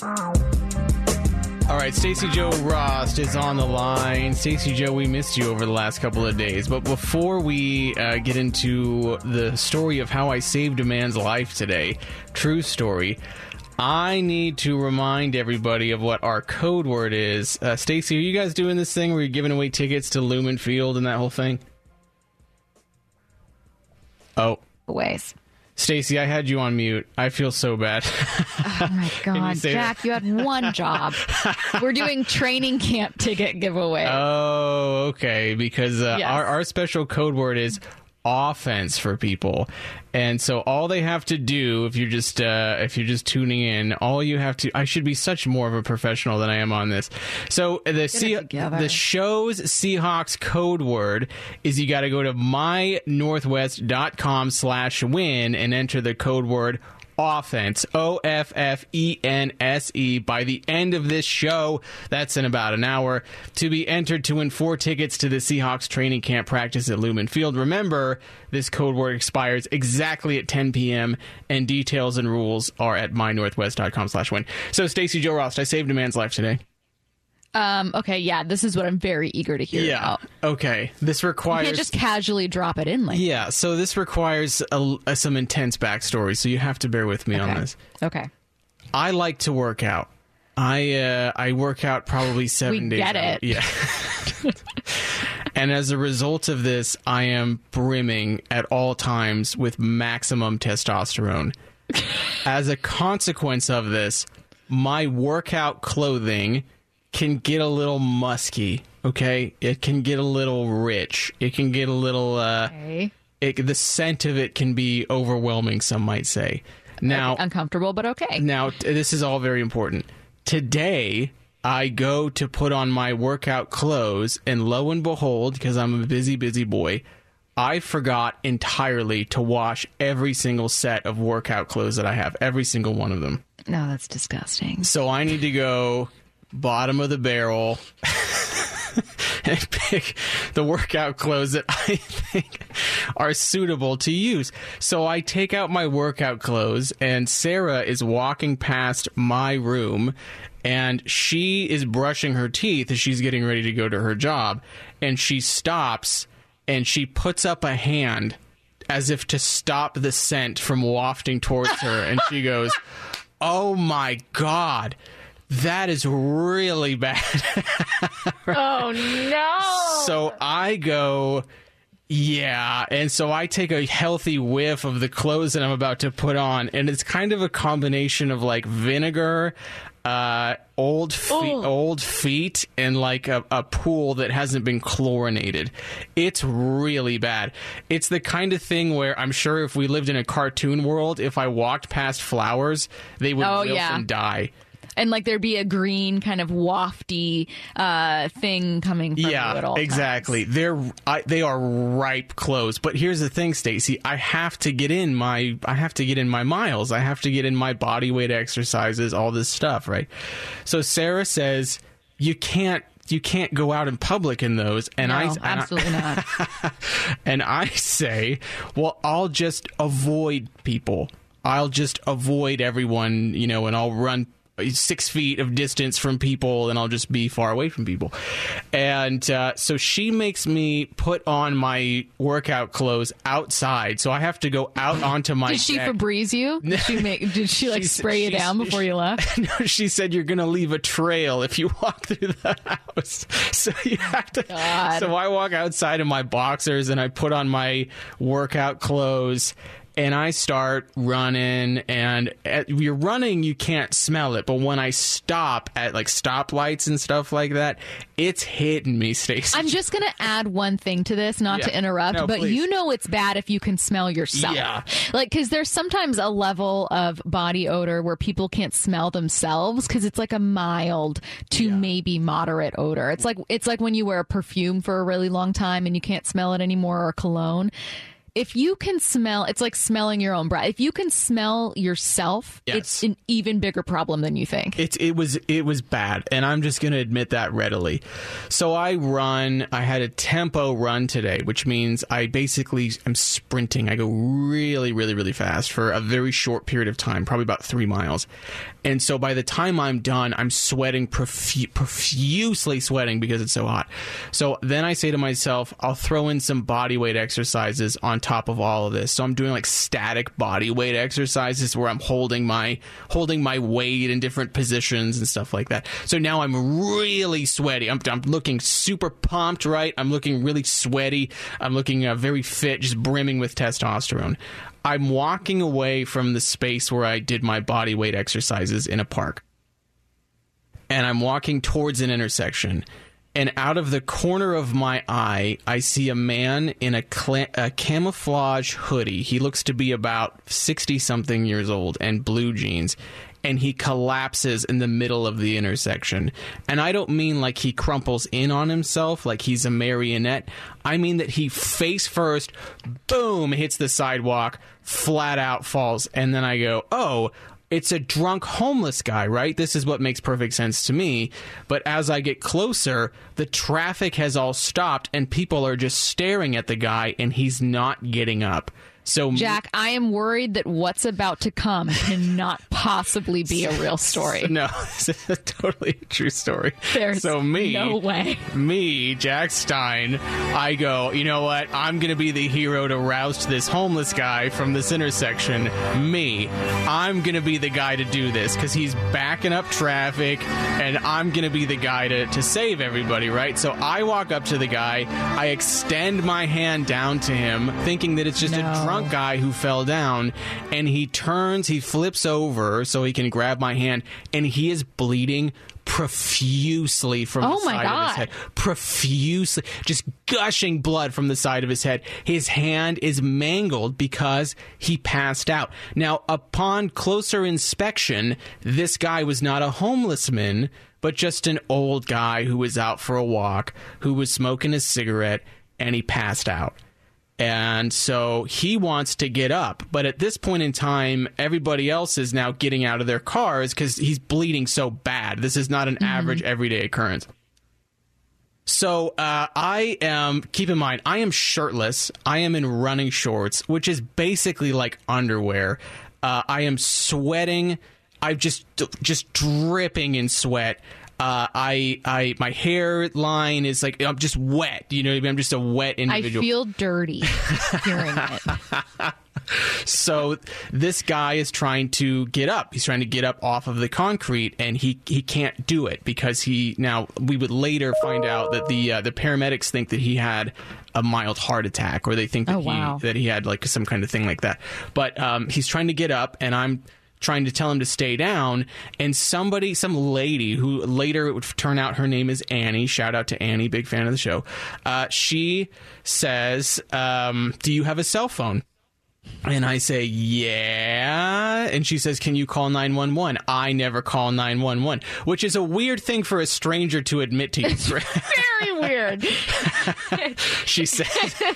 All right, Stacey Jo Rost is on the line. Stacey Jo, we missed you over the last couple of days. But before we get into the story of how I saved a man's life today, true story, I need to remind everybody of what our code word is. Stacey, are you guys doing this thing where you're giving away tickets to Lumen Field and that whole thing? Oh. Ways. Stacey, I had you on mute. I feel so bad. Oh, my God. Jack, you had one job. We're doing training camp ticket giveaway. Oh, okay. Because Yes. our special code word is offense for people. And so all they have to do, if you're just tuning in, all you have to, I should be such more of a professional than I am on this. So the show's Seahawks code word is you got to go to mynorthwest.com/win and enter the code word offense, OFFENSE, by the end of this show. That's in about an hour, to be entered to win 4 tickets to the Seahawks training camp practice at Lumen Field. Remember, this code word expires exactly at 10 p.m. and details and rules are at mynorthwest.com/win. So, Stacey Jo Rost, I saved a man's life today. Okay, yeah, this is what I'm very eager to hear about. Okay. This requires... You can't just casually drop it in like Yeah, so this requires some intense backstory, so you have to bear with me on this. Okay. I like to work out. I work out probably 7 days. We get it. Yeah. And as a result of this, I am brimming at all times with maximum testosterone. As a consequence of this, my workout clothing can get a little musky, okay? It can get a little rich. It can get a little... the scent of it can be overwhelming, some might say. Now, uncomfortable, but okay. Now, this is all very important. Today, I go to put on my workout clothes, and lo and behold, because I'm a busy, busy boy, I forgot entirely to wash every single set of workout clothes that I have, every single one of them. No, that's disgusting. So I need to go bottom of the barrel and pick the workout clothes that I think are suitable to use. So I take out my workout clothes, and Sarah is walking past my room, and she is brushing her teeth as she's getting ready to go to her job, and she stops and she puts up a hand as if to stop the scent from wafting towards her, and she goes, "Oh my God, that is really bad." Oh, no. So I go, yeah. And so I take a healthy whiff of the clothes that I'm about to put on. And it's kind of a combination of like vinegar, old feet, and like a pool that hasn't been chlorinated. It's really bad. It's the kind of thing where I'm sure if we lived in a cartoon world, if I walked past flowers, they would wilt and die. And like there'd be a green kind of wafty thing coming from you at all exactly. times. They are ripe clothes. But here's the thing, Stacey. I have to get in my miles. I have to get in my body weight exercises, all this stuff, right? So Sarah says you can't go out in public in those. And absolutely not. And I say, well, I'll just avoid people. I'll just avoid everyone, and I'll run 6 feet of distance from people, and I'll just be far away from people. And so she makes me put on my workout clothes outside, so I have to go out onto my Did she deck. Febreze you? Did she like spray you down before you left? No, she said you're going to leave a trail if you walk through the house. So you have to. God. So I walk outside in my boxers, and I put on my workout clothes, and I start running, and you're running, you can't smell it. But when I stop at like stoplights and stuff like that, it's hitting me, Stacey. I'm just going to add one thing to this, not to interrupt, but please. you know it's bad if you can smell yourself. Yeah. Like, because there's sometimes a level of body odor where people can't smell themselves because it's like a mild to maybe moderate odor. It's like when you wear a perfume for a really long time and you can't smell it anymore, or cologne. if you can smell, it's like smelling your own breath. If you can smell yourself, Yes. it's an even bigger problem than you think. It was bad, and I'm just going to admit that readily. So I had a tempo run today, which means I basically am sprinting. I go really, really, really fast for a very short period of time, probably about 3 miles. And so by the time I'm done, I'm sweating, profusely sweating because it's so hot. So then I say to myself, I'll throw in some body weight exercises on top of all of this. So I'm doing like static body weight exercises where I'm holding my weight in different positions and stuff like that. So now I'm really sweaty. I'm looking super pumped, right? I'm looking really sweaty. I'm looking very fit, just brimming with testosterone. I'm walking away from the space where I did my body weight exercises in a park. And I'm walking towards an intersection. And out of the corner of my eye, I see a man in a camouflage hoodie. He looks to be about 60-something years old, and blue jeans. And he collapses in the middle of the intersection. And I don't mean like he crumples in on himself like he's a marionette. I mean that he face first, boom, hits the sidewalk, flat out falls. And then I go, oh, it's a drunk homeless guy, right? This is what makes perfect sense to me. But as I get closer, the traffic has all stopped and people are just staring at the guy and he's not getting up. So Jack, I am worried that what's about to come cannot possibly be a real story. No, this is a totally true story. There's no way. Me, Jack Stein, I go, you know what? I'm going to be the hero to roust this homeless guy from this intersection. I'm going to be the guy to do this because he's backing up traffic, and I'm going to be the guy to save everybody, right? So I walk up to the guy. I extend my hand down to him, thinking that it's just a drunk guy who fell down, and he flips over so he can grab my hand, and he is bleeding profusely from the side of his head. Profusely. Just gushing blood from the side of his head. His hand is mangled because he passed out. Now, upon closer inspection, this guy was not a homeless man, but just an old guy who was out for a walk, who was smoking a cigarette, and he passed out. And so he wants to get up. But at this point in time, everybody else is now getting out of their cars because he's bleeding so bad. This is not an average everyday occurrence. So keep in mind, I am shirtless. I am in running shorts, which is basically like underwear. I am sweating. I'm just dripping in sweat. My hairline is like, I'm just wet. You know what I mean? I'm just a wet individual. I feel dirty hearing it. So this guy is trying to get up. He's trying to get up off of the concrete, and he can't do it because we would later find out that the paramedics think that he had a mild heart attack, or they think that that he had like some kind of thing like that. But he's trying to get up, and I'm trying to tell him to stay down, and some lady who later it would turn out her name is Annie, shout out to Annie, big fan of the show, she says, do you have a cell phone? And I say, yeah. And she says, can you call 911? I never call 911, which is a weird thing for a stranger to admit to you. Very weird. She says,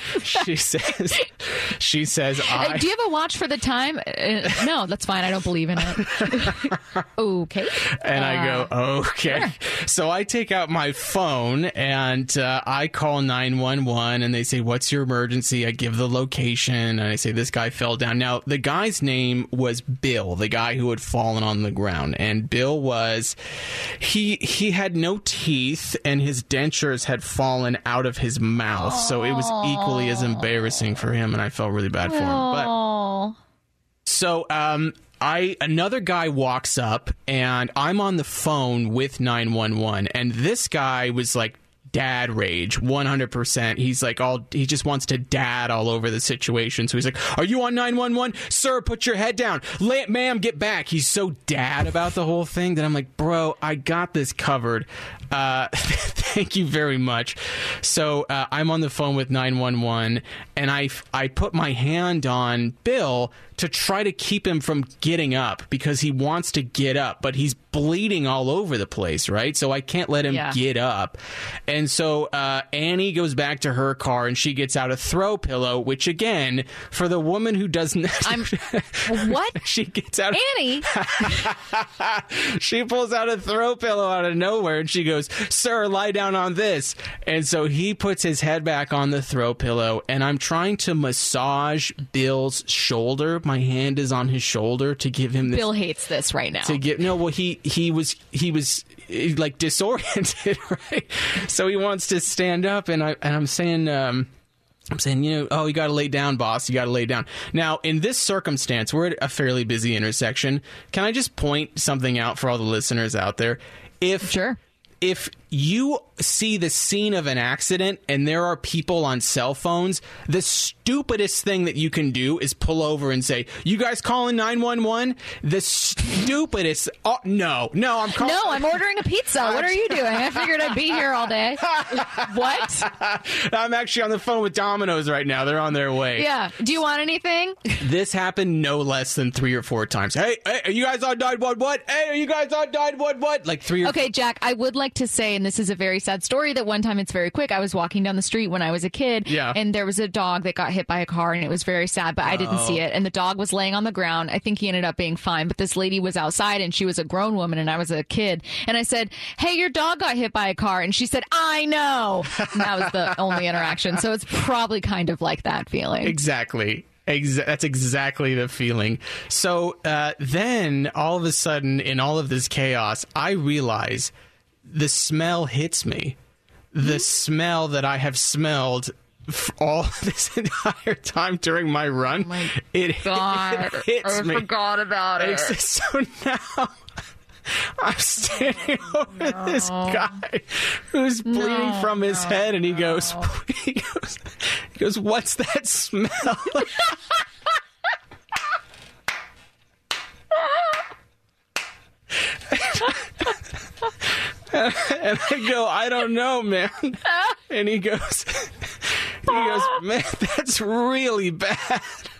do you have a watch for the time? No, that's fine. I don't believe in it. Okay. And I go, okay. Sure. So I take out my phone and I call 911, and they say, what's your emergency? I give the location, and I say, this guy fell down. Now, the guy's name was Bill, the guy who had fallen on the ground. And Bill was, he had no teeth, and his dentures had fallen out of his mouth. So it was equally as embarrassing for him, and I felt really bad for him. But so another guy walks up, and I'm on the phone with 911, and this guy was like dad rage 100%. He's like he just wants to dad all over the situation. So he's like, are you on 911? Sir, put your head down. Ma'am, get back. He's so dad about the whole thing that I'm like, bro, I got this covered. Thank you very much. So I'm on the phone with 911, and I put my hand on Bill to try to keep him from getting up because he wants to get up, but he's bleeding all over the place, right? So I can't let him get up. And so Annie goes back to her car, and she gets out a throw pillow, which, again, for the woman who doesn't... What? She gets out... Annie? She pulls out a throw pillow out of nowhere, and she goes, "Sir, lie down on this." And so he puts his head back on the throw pillow, and I'm trying to massage Bill's shoulder. My hand is on his shoulder to give him this. Bill hates this right now. He was like disoriented, right? So he wants to stand up, and I'm saying, you got to lay down, boss. You got to lay down. Now, in this circumstance, we're at a fairly busy intersection. Can I just point something out for all the listeners out there? Sure. If you see the scene of an accident and there are people on cell phones, the stupidest thing that you can do is pull over and say, "You guys calling 911?" The stupidest. Oh, no, I'm calling. No, I'm ordering a pizza. What are you doing? I figured I'd be here all day. What? I'm actually on the phone with Domino's right now. They're on their way. Yeah. Do you want anything? This happened no less than 3 or 4 times. Hey, are you guys on 911? Hey, are you guys on 911? Like 3 or 4. Okay, Jack, I would like to say, and this is a very sad story, that one time, it's very quick, I was walking down the street when I was a kid, and there was a dog that got hit by a car, and it was very sad, but I didn't see it, and the dog was laying on the ground. I think he ended up being fine, but this lady was outside, and she was a grown woman, and I was a kid, and I said, "Hey, your dog got hit by a car," and she said, "I know." And that was the only interaction, so it's probably kind of like that feeling. Exactly. That's exactly the feeling. So then, all of a sudden, in all of this chaos, I realize the smell hits me. The smell that I have smelled all this entire time during my run. Oh my it God. hits me. I forgot about it. So now I'm standing over this guy who's bleeding from his head, and he goes, "What's that smell?" And I go, "I don't know, man." And he goes, "Man, that's really bad."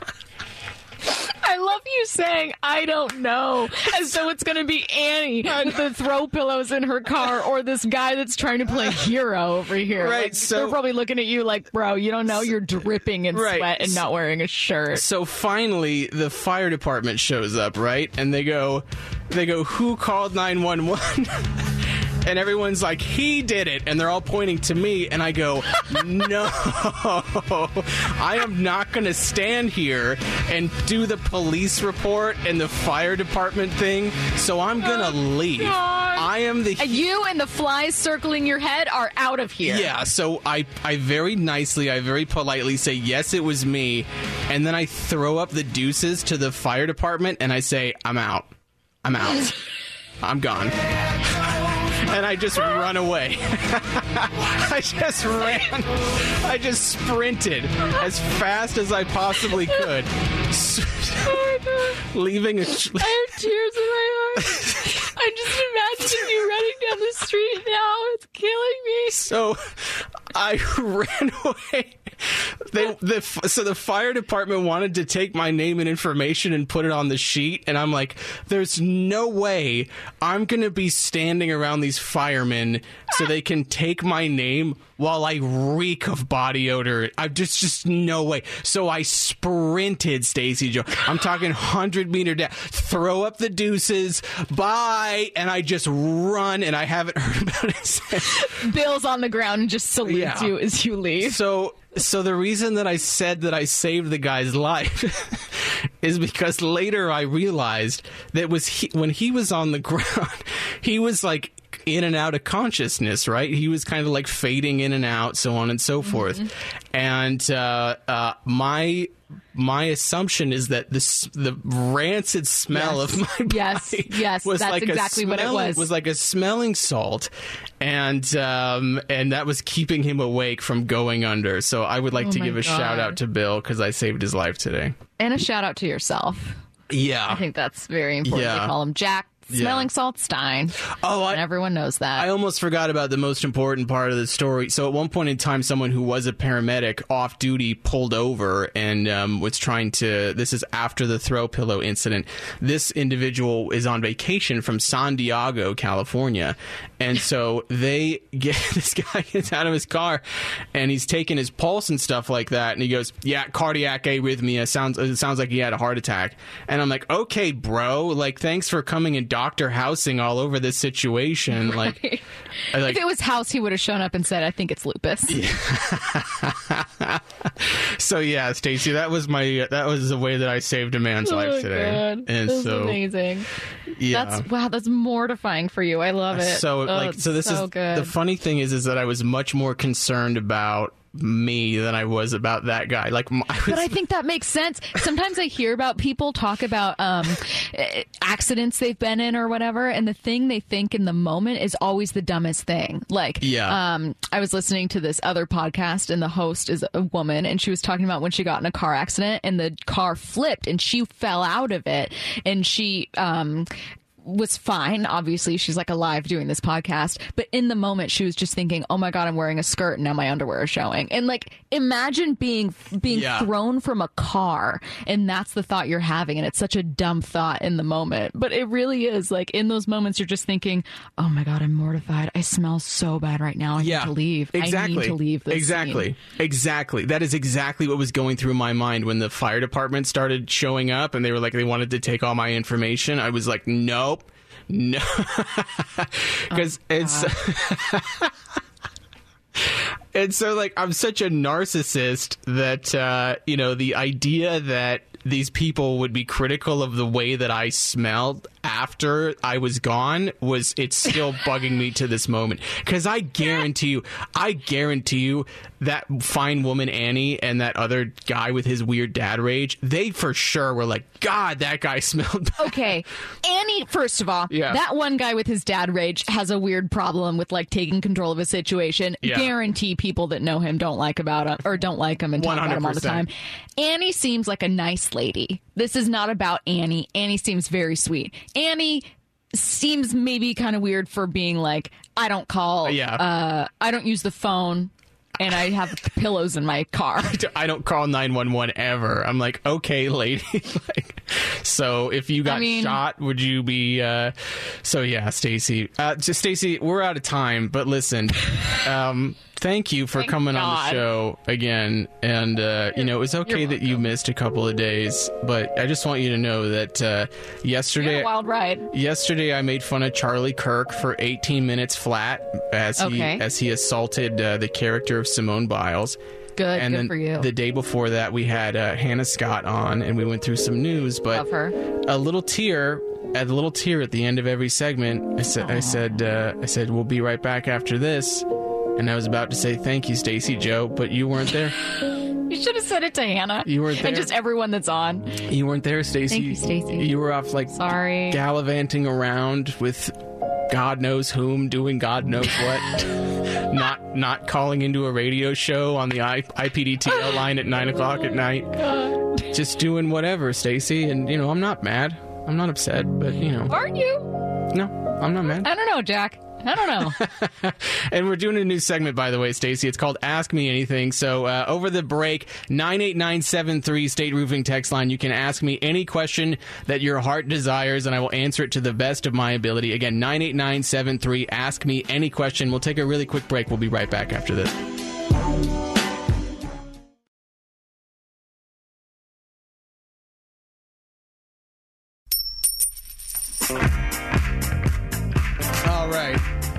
I love you saying, "I don't know," as though it's going to be Annie with the throw pillows in her car, or this guy that's trying to play hero over here. Right, like, so they're probably looking at you like, "Bro, you don't know you're dripping in sweat and not wearing a shirt." So finally, the fire department shows up, right? And they go, "Who called 911?" And everyone's like, "He did it." And they're all pointing to me. And I go, "No, I am not going to stand here and do the police report and the fire department thing. So I'm going to leave." I am the... You and the flies circling your head are out of here. Yeah, so I very nicely, I very politely say, "Yes, it was me." And then I throw up the deuces to the fire department and I say, I'm out. I'm gone." And I just run away. I just sprinted as fast as I possibly could. Leaving a... I have tears in my eyes. I'm just imagining you running down the street now. It's killing me. So I ran away. So the fire department wanted to take my name and information and put it on the sheet, and I'm like, "There's no way I'm going to be standing around these firemen so they can take my name while I reek of body odor. Just no way." So I sprinted, Stacey Joe. I'm talking 100-meter down. Throw up the deuces. Bye. And I just run, and I haven't heard about it since. Bill's on the ground and just salutes you as you leave. So the reason that I said that I saved the guy's life is because later I realized that when he was on the ground, he was like in and out of consciousness, right? He was kind of like fading in and out, so on and so forth. And my assumption is that the rancid smell of my body was that's like exactly what it was. It was like a smelling salt, and that was keeping him awake from going under. So I would like to give a shout out to Bill because I saved his life today. And a shout out to yourself. Yeah. I think that's very important to call him Jack. smelling salt Stein. Oh, and everyone knows that. I almost forgot about the most important part of the story. So at one point in time, someone who was a paramedic off duty pulled over and was trying to, this is after the throw pillow incident. This individual is on vacation from San Diego, California. And so this guy gets out of his car and he's taking his pulse and stuff like that. And he goes, yeah, cardiac arrhythmia. It sounds like he had a heart attack. And I'm like, okay, bro, like, thanks for coming and Dr. Housing all over this situation. Right. Like, if it was House, he would have shown up and said, I think it's lupus. Yeah. So yeah, Stacey, that was the way that I saved a man's life today. God. And that's so amazing. Yeah. That's mortifying for you. I love it. So this is good. The funny thing is that I was much more concerned about me than I was about that guy. But I think that makes sense. Sometimes I hear about people talk about accidents they've been in or whatever, and the thing they think in the moment is always the dumbest thing. I was listening to this other podcast, and the host is a woman, and she was talking about when she got in a car accident, and the car flipped, and she fell out of it, and she was fine. Obviously, she's like alive doing this podcast, but in the moment she was just thinking, oh my God, I'm wearing a skirt and now my underwear is showing. And like, imagine being thrown from a car and that's the thought you're having, and it's such a dumb thought in the moment, but it really is. Like, in those moments you're just thinking, oh my God, I'm mortified, I smell so bad right now, I need to leave. Exactly. I need to leave this scene. Exactly. That is exactly what was going through my mind when the fire department started showing up and they were like, they wanted to take all my information. I was like, no, because it's and so, like, I'm such a narcissist that the idea that these people would be critical of the way that I smelled after I was gone it's still bugging me to this moment. Because I guarantee you that fine woman Annie and that other guy with his weird dad rage, they for sure were like, God, that guy smelled bad. Okay, Annie, first of all, that one guy with his dad rage has a weird problem with like taking control of a situation. Guarantee people that know him don't like him and talk 100%. About him all the time. Annie seems like a nice lady. This is not about Annie. Annie seems very sweet. Annie seems maybe kind of weird for being like, I don't call, I don't use the phone, and I have pillows in my car. I don't call 911 ever. I'm like, okay, lady. So if you got shot, would you be... So yeah, Stacey. Stacey, we're out of time, but listen... Thank you for coming on the show again. And, it was okay that you missed a couple of days, but I just want you to know that yesterday... a wild ride. Yesterday, I made fun of Charlie Kirk for 18 minutes flat as he assaulted the character of Simone Biles. Good, and then for you. The day before that, we had Hannah Scott on, and we went through some news. But love her. A little tear at the end of every segment. I said, we'll be right back after this. And I was about to say thank you, Stacey Joe, but you weren't there. You should have said it to Hannah. You weren't there. And just everyone that's on. You weren't there, Stacey. Thank you, Stacey. You were off gallivanting around with God knows whom, doing God knows what. not calling into a radio show on the IPDTL line at 9 o'clock at night. God. Just doing whatever, Stacey. And I'm not mad. I'm not upset, but Aren't you? No, I'm not mad. I don't know, Jack. I don't know. And we're doing a new segment, by the way, Stacey. It's called Ask Me Anything. So over the break, 98973 State Roofing text line. You can ask me any question that your heart desires, and I will answer it to the best of my ability. Again, 98973. Ask me any question. We'll take a really quick break. We'll be right back after this. All right.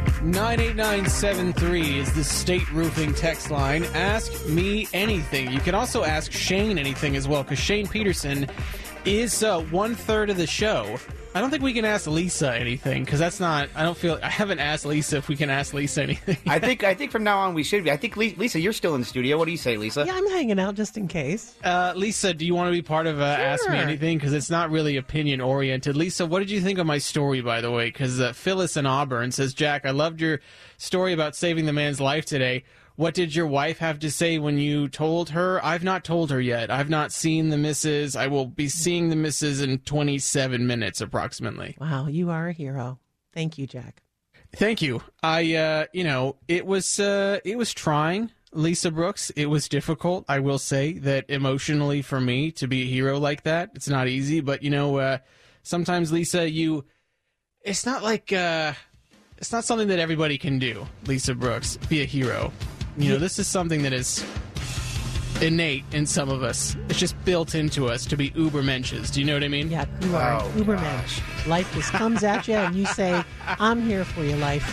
98973 is the State Roofing text line. Ask me anything. You can also ask Shane anything as well, because Shane Peterson is 1/3 of the show. I don't think we can ask Lisa anything, because that's not... I haven't asked Lisa if we can ask Lisa anything. I think from now on we should be. I think, Lisa, you're still in the studio. What do you say, Lisa? Yeah, I'm hanging out just in case. Lisa, do you want to be part of Ask Me Anything? Because it's not really opinion-oriented. Lisa, what did you think of my story, by the way? Because Phyllis in Auburn says, Jack, I loved your story about saving the man's life today. What did your wife have to say when you told her? I've not told her yet. I've not seen the missus. I will be seeing the missus in 27 minutes approximately. Wow, you are a hero. Thank you, Jack. Thank you. It was trying, Lisa Brooks. It was difficult. I will say that emotionally for me to be a hero like that, it's not easy. But, sometimes, Lisa, it's not like, it's not something that everybody can do, Lisa Brooks, be a hero. This is something that is innate in some of us. It's just built into us to be ubermensches. Do you know what I mean? Yeah, you are ubermensch. Life just comes at you and you say, I'm here for you, life.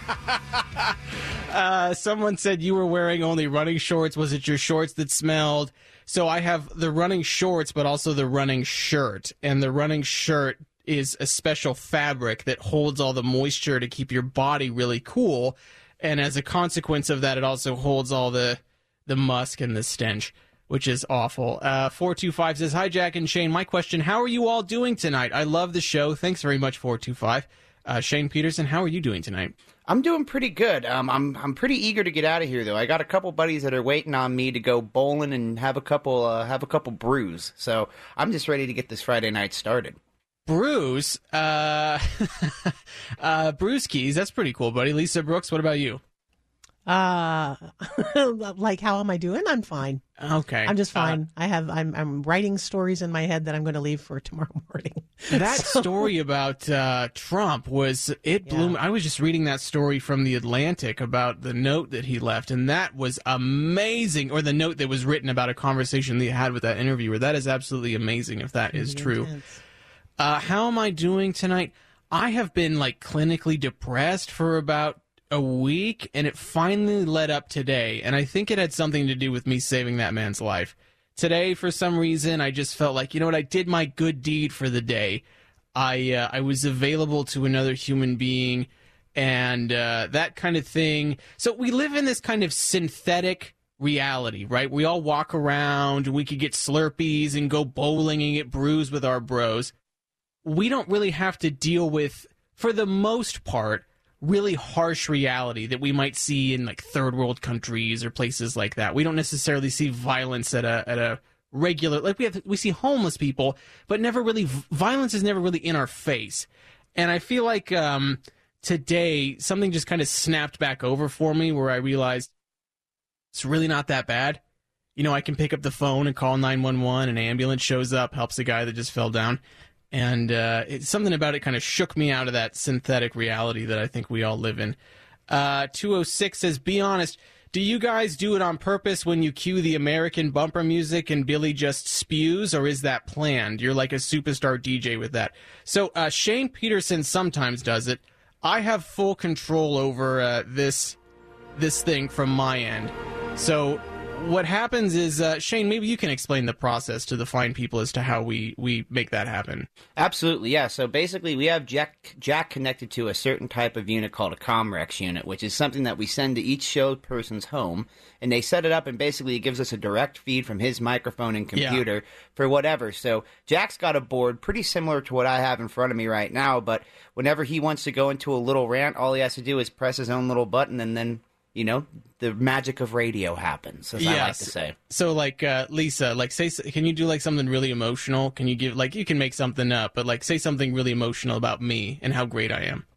Someone said you were wearing only running shorts. Was it your shorts that smelled? So I have the running shorts, but also the running shirt. And the running shirt is a special fabric that holds all the moisture to keep your body really cool. And as a consequence of that, it also holds all the musk and the stench, which is awful. 425 says, hi, Jack and Shane. My question, how are you all doing tonight? I love the show. Thanks very much, 425. Shane Peterson, how are you doing tonight? I'm doing pretty good. I'm pretty eager to get out of here, though. I got a couple buddies that are waiting on me to go bowling and have a couple brews. So I'm just ready to get this Friday night started. Brews? Brewskis, that's pretty cool, buddy. Lisa Brooks, what about you? Like, how am I doing? I'm fine. Okay. I'm just fine. I'm writing stories in my head that I'm going to leave for tomorrow morning. That story about Trump blew me. I was just reading that story from The Atlantic about the note that he left, and that was amazing. Or the note that was written about a conversation that he had with that interviewer. That is absolutely amazing if that is true. How am I doing tonight? I have been clinically depressed for about a week, and it finally led up today, and I think it had something to do with me saving that man's life. Today, for some reason, I just felt like, I did my good deed for the day. I was available to another human being, and that kind of thing. So we live in this kind of synthetic reality, right? We all walk around, and we could get Slurpees and go bowling and get brews with our bros. We don't really have to deal with, for the most part, really harsh reality that we might see in third world countries or places like that. We don't necessarily see violence at a regular, we see homeless people, but never really, violence is never really in our face. And I feel like today something just kind of snapped back over for me where I realized it's really not that bad. I can pick up the phone and call 911, an ambulance shows up, helps a guy that just fell down. And something about it kind of shook me out of that synthetic reality that I think we all live in. 206 says, be honest, do you guys do it on purpose when you cue the American bumper music and Billy just spews, or is that planned? You're like a superstar DJ with that. So Shane Peterson sometimes does it. I have full control over this thing from my end. So what happens is, Shane, maybe you can explain the process to the fine people as to how we make that happen. Absolutely, yeah. So basically, we have Jack connected to a certain type of unit called a Comrex unit, which is something that we send to each show person's home, and they set it up, and basically it gives us a direct feed from his microphone and computer for whatever. So Jack's got a board pretty similar to what I have in front of me right now, but whenever he wants to go into a little rant, all he has to do is press his own little button, and then the magic of radio happens, as I like to say. So, Lisa, can you do, something really emotional? Can you give, you can make something up, but, say something really emotional about me and how great I am.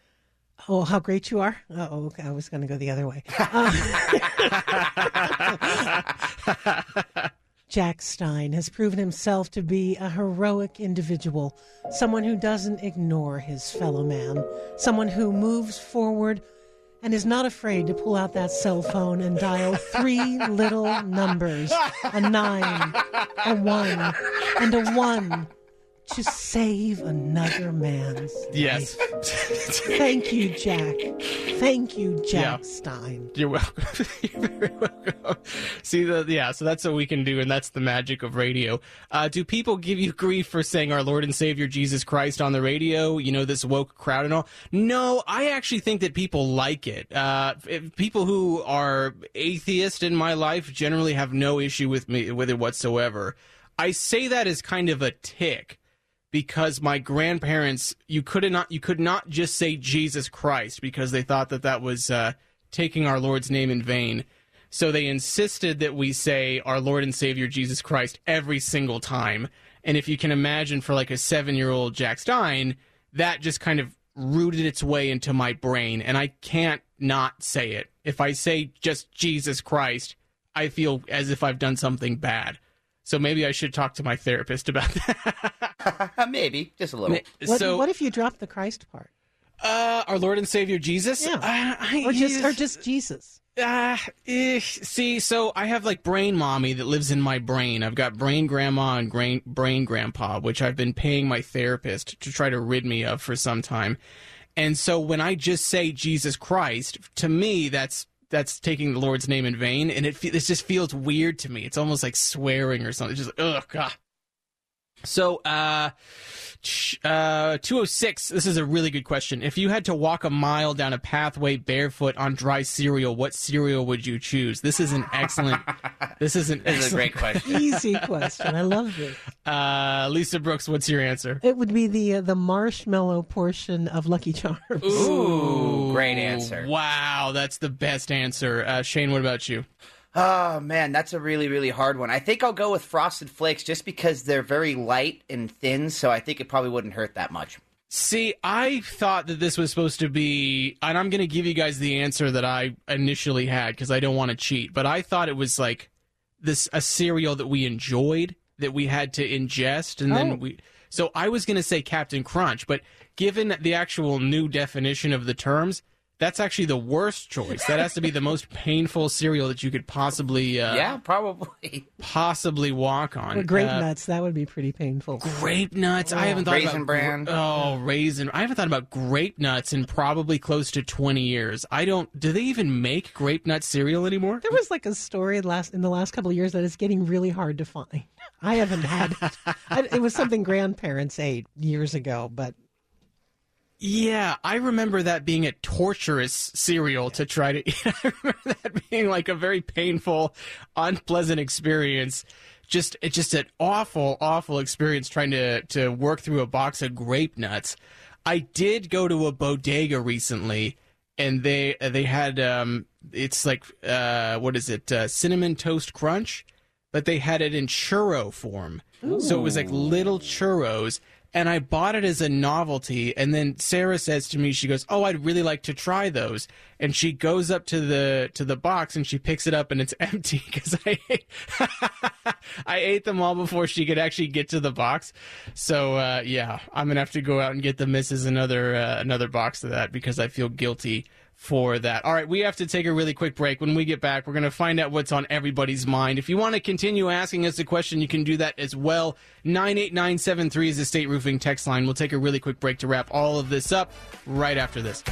Oh, how great you are? Oh, okay. I was going to go the other way. Jack Stein has proven himself to be a heroic individual, someone who doesn't ignore his fellow man, someone who moves forward and is not afraid to pull out that cell phone and dial 3 little numbers, a 9, a 1, and a 1, to save another man's life. Thank you, Jack. Thank you, Jack Stein. You're welcome. You're very welcome. See, so that's what we can do, and that's the magic of radio. Do people give you grief for saying our Lord and Savior Jesus Christ on the radio? This woke crowd and all? No, I actually think that people like it. People who are atheist in my life generally have no issue with it whatsoever. I say that as kind of a tick, because my grandparents, you could not just say Jesus Christ, because they thought that was taking our Lord's name in vain. So they insisted that we say our Lord and Savior Jesus Christ every single time. And if you can imagine, for like a 7-year-old Jack Stein, that just kind of rooted its way into my brain, and I can't not say it. If I say just Jesus Christ, I feel as if I've done something bad. So maybe I should talk to my therapist about that. Maybe, just a little. What if you drop the Christ part? Our Lord and Savior Jesus? Yeah. Or just Jesus. See, so I have like brain mommy that lives in my brain. I've got brain grandma and brain grandpa, which I've been paying my therapist to try to rid me of for some time. And so when I just say Jesus Christ, to me, that's taking the Lord's name in vain, and it just feels weird to me. It's almost like swearing or something. It's just, ugh, God. So, 206, this is a really good question. If you had to walk a mile down a pathway barefoot on dry cereal, what cereal would you choose? This is a great question. Easy question. I love this. Lisa Brooks, what's your answer? It would be the marshmallow portion of Lucky Charms. Ooh, great answer. Wow, that's the best answer. Shane, what about you? Oh, man, that's a really, really hard one. I think I'll go with Frosted Flakes just because they're very light and thin, so I think it probably wouldn't hurt that much. See, I thought that this was supposed to be, and I'm going to give you guys the answer that I initially had because I don't want to cheat, but I thought it was like a cereal that we enjoyed, that we had to ingest, and then so I was going to say Captain Crunch, but given the actual new definition of the terms, that's actually the worst choice. That has to be the most painful cereal that you could possibly possibly walk on. Well, grape nuts, that would be pretty painful. Grape nuts? I haven't thought Raisin Bran. Raisin. I haven't thought about grape nuts in probably close to 20 years. Do they even make grape nut cereal anymore? There was like a story in the last couple of years that it's getting really hard to find. I haven't had it. It was something grandparents ate years ago, but yeah, I remember that being a torturous cereal to try to eat. I remember that being like a very painful, unpleasant experience. It's just an awful, awful experience trying to work through a box of grape nuts. I did go to a bodega recently, and they had it's like what is it, Cinnamon Toast Crunch, but they had it in churro form. Ooh. So it was like little churros. And I bought it as a novelty, and then Sarah says to me, she goes, "Oh, I'd really like to try those." And she goes up to the box and she picks it up, and it's empty because I ate them all before she could actually get to the box. So yeah, I'm gonna have to go out and get the missus another box of that because I feel guilty for that. All right, we have to take a really quick break. When we get back, we're going to find out what's on everybody's mind. If you want to continue asking us a question, you can do that as well. 98973 is the State Roofing text line. We'll take a really quick break to wrap all of this up right after this.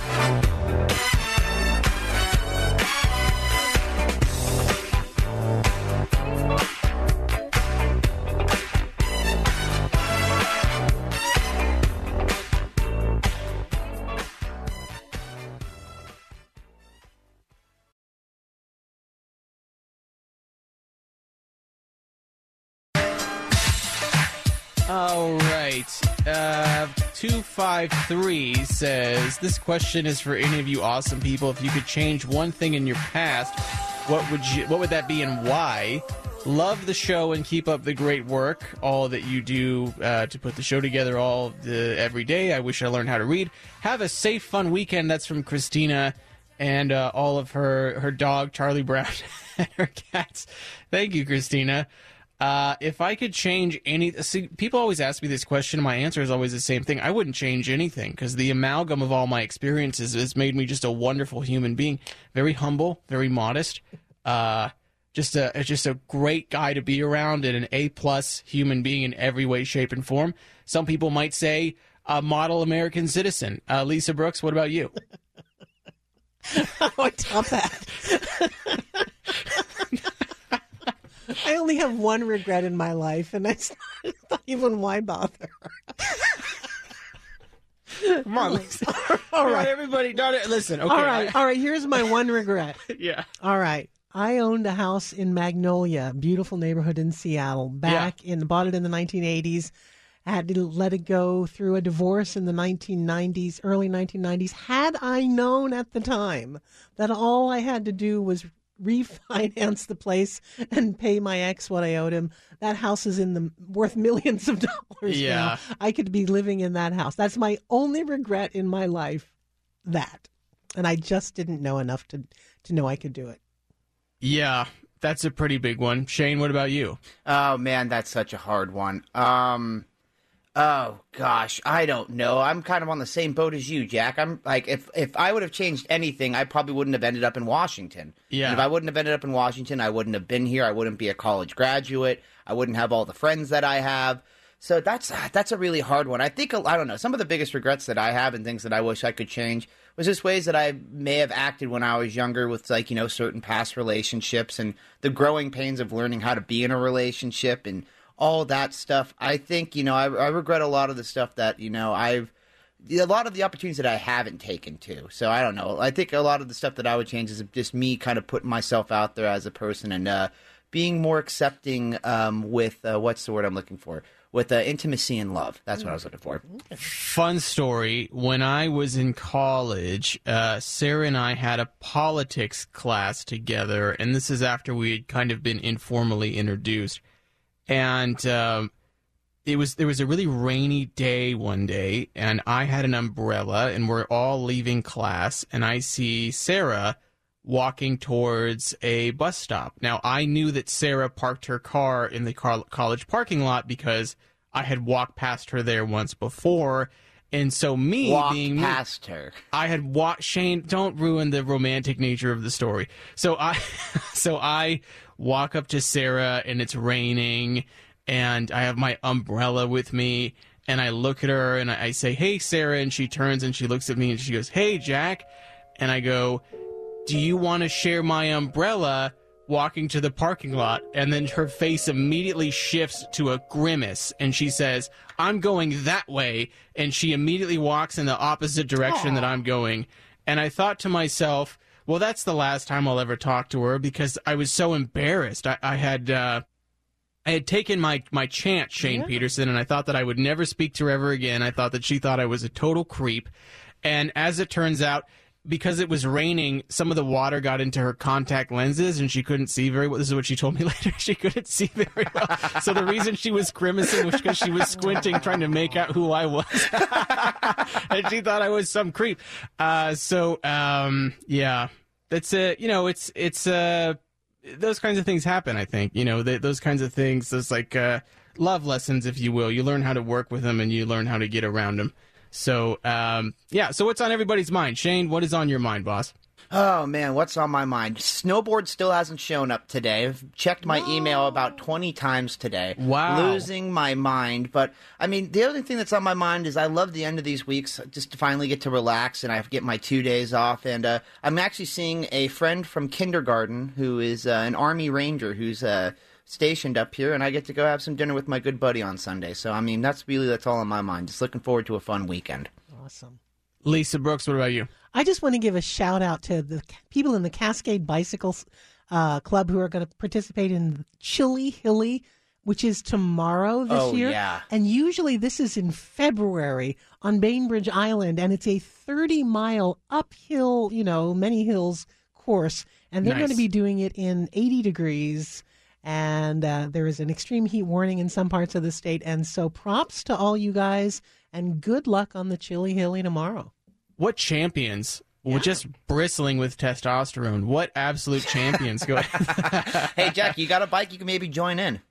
All right. 253 says, this question is for any of you awesome people. If you could change one thing in your past, what would that be and why? Love the show and keep up the great work, all that you do to put the show together every day. I wish I learned how to read. Have a safe, fun weekend. That's from Christina and all of her dog, Charlie Brown, and her cats. Thank you, Christina. If I could change people always ask me this question. My answer is always the same thing. I wouldn't change anything because the amalgam of all my experiences has made me just a wonderful human being. Very humble, very modest. Just a great guy to be around and an A+ human being in every way, shape, and form. Some people might say a model American citizen. Lisa Brooks, what about you? I top that. I only have one regret in my life, and that's not even why bother. Come on, Lisa. All right, everybody, listen. Okay, all right. Here's my one regret. Yeah. All right. I owned a house in Magnolia, beautiful neighborhood in Seattle. Bought it in the 1980s, I had to let it go through a divorce in the 1990s, early 1990s. Had I known at the time that all I had to do was refinance the place and pay my ex what I owed him, that house is worth millions of dollars now. I could be living in that house. That's my only regret in my life, that. And I just didn't know enough to know I could do it. Yeah, that's a pretty big one. Shane, what about you? Oh, man, that's such a hard one. Oh, gosh, I don't know. I'm kind of on the same boat as you, Jack. I'm like, if I would have changed anything, I probably wouldn't have ended up in Washington. Yeah. And if I wouldn't have ended up in Washington, I wouldn't have been here. I wouldn't be a college graduate. I wouldn't have all the friends that I have. So that's a really hard one. I think, I don't know, some of the biggest regrets that I have and things that I wish I could change was just ways that I may have acted when I was younger with, like, certain past relationships and the growing pains of learning how to be in a relationship and all that stuff. I think, I regret a lot of the stuff that, a lot of the opportunities that I haven't taken to. So I don't know. I think a lot of the stuff that I would change is just me kind of putting myself out there as a person and being more accepting with, what's the word I'm looking for? With intimacy and love. That's what I was looking for. Fun story. When I was in college, Sarah and I had a politics class together, and this is after we had kind of been informally introduced. And there was a really rainy day one day, and I had an umbrella, and we're all leaving class, and I see Sarah walking towards a bus stop. Now, I knew that Sarah parked her car in the college parking lot because I had walked past her there once before. And so past her. I had Shane, don't ruin the romantic nature of the story. So I walk up to Sarah, and it's raining, and I have my umbrella with me, and I look at her, and I say, "Hey, Sarah," and she turns, and she looks at me, and she goes, "Hey, Jack," and I go, "Do you want to share my umbrella?" Walking to the parking lot, and then her face immediately shifts to a grimace, and she says, "I'm going that way," and she immediately walks in the opposite direction that I'm going. And I thought to myself, well, that's the last time I'll ever talk to her, because I was so embarrassed. I had taken my chance, Shane Peterson, and I thought that I would never speak to her ever again. I thought that she thought I was a total creep. And as it turns out, because it was raining, some of the water got into her contact lenses, and she couldn't see very well. This is what she told me later. She couldn't see very well. So the reason she was grimacing was because she was squinting, trying to make out who I was. And she thought I was some creep. Yeah. That's it's those kinds of things happen, I think. Those kinds of things, those like love lessons, if you will. You learn how to work with them, and you learn how to get around them. So, so what's on everybody's mind? Shane, what is on your mind, boss? Oh, man, what's on my mind? Snowboard still hasn't shown up today. I've checked my email about 20 times today. Wow. Losing my mind. But, I mean, the other thing that's on my mind is I love the end of these weeks just to finally get to relax, and I get my 2 days off. And I'm actually seeing a friend from kindergarten who is an Army Ranger who's stationed up here, and I get to go have some dinner with my good buddy on Sunday. So, I mean, that's all on my mind. Just looking forward to a fun weekend. Awesome. Lisa Brooks, what about you? I just want to give a shout out to the people in the Cascade Bicycles Club who are going to participate in Chili Hilly, which is tomorrow this year. Yeah. And usually this is in February on Bainbridge Island, and it's a 30-mile uphill, many hills course. And they're going to be doing it in 80 degrees. And there is an extreme heat warning in some parts of the state. And so props to all you guys, and good luck on the Chili Hilly tomorrow. What champions? Yeah. We're just bristling with testosterone. What absolute champions? Go ahead. Hey, Jack, you got a bike? You can maybe join in.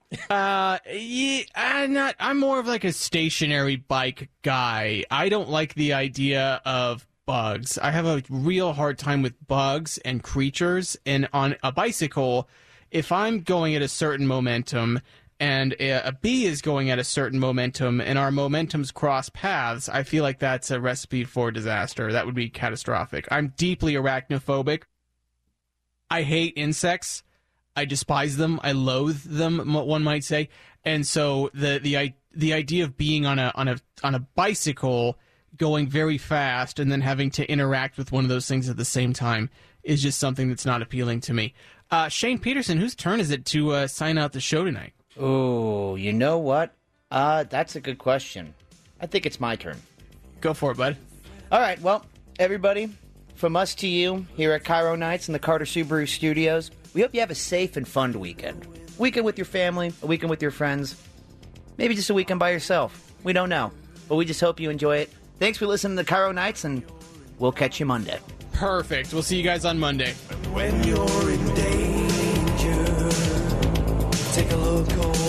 I'm more of like a stationary bike guy. I don't like the idea of bugs. I have a real hard time with bugs and creatures. And on a bicycle, if I'm going at a certain momentum and a bee is going at a certain momentum and our momentums cross paths, I feel like that's a recipe for disaster. That would be catastrophic. I'm deeply arachnophobic. I hate insects. I despise them. I loathe them, one might say. And so the idea of being on a bicycle going very fast and then having to interact with one of those things at the same time is just something that's not appealing to me. Shane Peterson, whose turn is it to sign out the show tonight? Oh, you know what? That's a good question. I think it's my turn. Go for it, bud. All right, well, everybody, from us to you here at Cairo Nights in the Carter Subaru Studios, we hope you have a safe and fun weekend. A weekend with your family, a weekend with your friends, maybe just a weekend by yourself. We don't know, but we just hope you enjoy it. Thanks for listening to Cairo Nights, and we'll catch you Monday. Perfect. We'll see you guys on Monday. When you're in danger, take a look away.